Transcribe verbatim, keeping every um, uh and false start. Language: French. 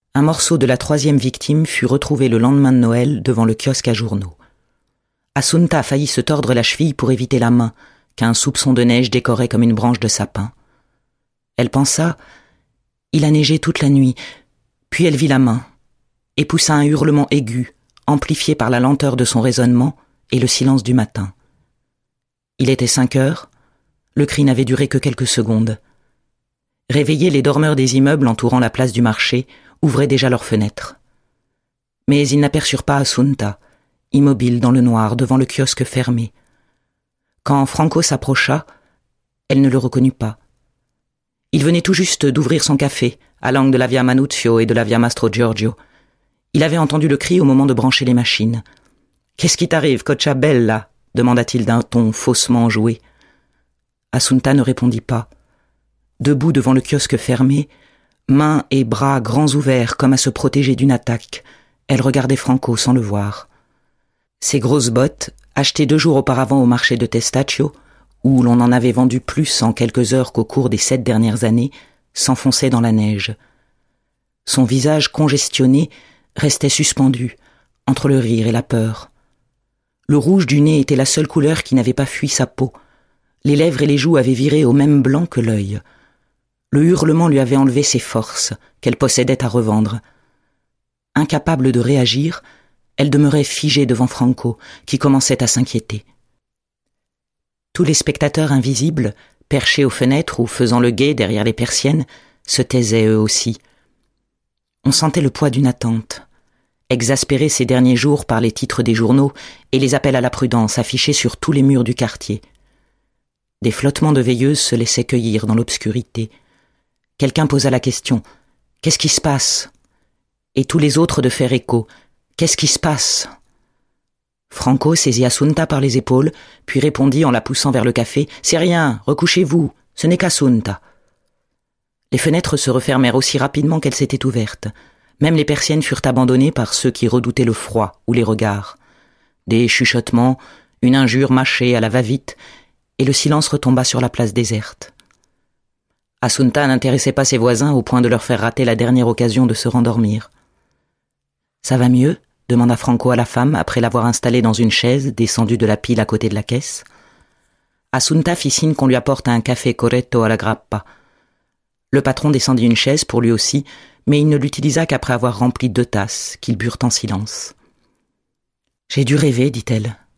Un morceau de la troisième victime fut retrouvé le lendemain de Noël devant le kiosque à journaux. Assunta a failli se tordre la cheville pour éviter la main qu'un soupçon de neige décorait comme une branche de sapin. Elle pensa « Il a neigé toute la nuit », puis elle vit la main et poussa un hurlement aigu, amplifié par la lenteur de son raisonnement et le silence du matin. Il était cinq heures, le cri n'avait duré que quelques secondes. Réveillés, les dormeurs des immeubles entourant la place du marché ouvraient déjà leurs fenêtres. Mais ils n'aperçurent pas Assunta, immobile dans le noir devant le kiosque fermé. Quand Franco s'approcha, elle ne le reconnut pas. Il venait tout juste d'ouvrir son café, à l'angle de la Via Manuzio et de la Via Mastro Giorgio. Il avait entendu le cri au moment de brancher les machines. « Qu'est-ce qui t'arrive, Coccia Bella ?» demanda-t-il d'un ton faussement enjoué. Assunta ne répondit pas. Debout devant le kiosque fermé, mains et bras grands ouverts comme à se protéger d'une attaque, elle regardait Franco sans le voir. Ses grosses bottes, achetées deux jours auparavant au marché de Testaccio, où l'on en avait vendu plus en quelques heures qu'au cours des sept dernières années, s'enfonçaient dans la neige. Son visage congestionné restait suspendu, entre le rire et la peur. Le rouge du nez était la seule couleur qui n'avait pas fui sa peau. Les lèvres et les joues avaient viré au même blanc que l'œil. Le hurlement lui avait enlevé ses forces, qu'elle possédait à revendre. Incapable de réagir, elle demeurait figée devant Franco, qui commençait à s'inquiéter. Tous les spectateurs invisibles, perchés aux fenêtres ou faisant le guet derrière les persiennes, se taisaient eux aussi. On sentait le poids d'une attente, exaspérée ces derniers jours par les titres des journaux et les appels à la prudence affichés sur tous les murs du quartier. Des flottements de veilleuses se laissaient cueillir dans l'obscurité. Quelqu'un posa la question « Qu'est-ce qui se passe ?» Et tous les autres de faire écho « Qu'est-ce qui se passe ?» Franco saisit Assunta par les épaules, puis répondit en la poussant vers le café « C'est rien, recouchez-vous, ce n'est qu'Assunta. » Les fenêtres se refermèrent aussi rapidement qu'elles s'étaient ouvertes. Même les persiennes furent abandonnées par ceux qui redoutaient le froid ou les regards. Des chuchotements, une injure mâchée à la va-vite, et le silence retomba sur la place déserte. Assunta n'intéressait pas ses voisins au point de leur faire rater la dernière occasion de se rendormir. « Ça va mieux ?» demanda Franco à la femme après l'avoir installée dans une chaise descendue de la pile à côté de la caisse. Assunta fit signe qu'on lui apporte un café corretto alla grappa. Le patron descendit une chaise pour lui aussi, mais il ne l'utilisa qu'après avoir rempli deux tasses, qu'ils burent en silence. « J'ai dû rêver, dit-elle.